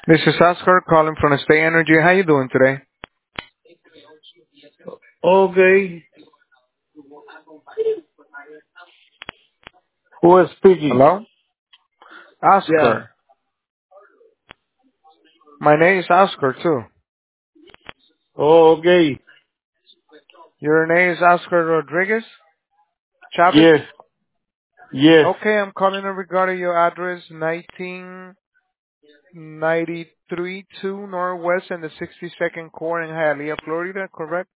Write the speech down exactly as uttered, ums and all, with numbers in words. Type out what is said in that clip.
This is Oscar calling from Stay Energy. How you doing today? Okay. Who is speaking? Hello? Yeah. Oscar. My name is Oscar too. Oh, okay. Your name is Oscar Rodriguez Chavez? Yes. Yes. Okay, I'm calling in regarding your address nineteen ninety-three two Northwest and the sixty-second Court in Hialeah, Florida, correct?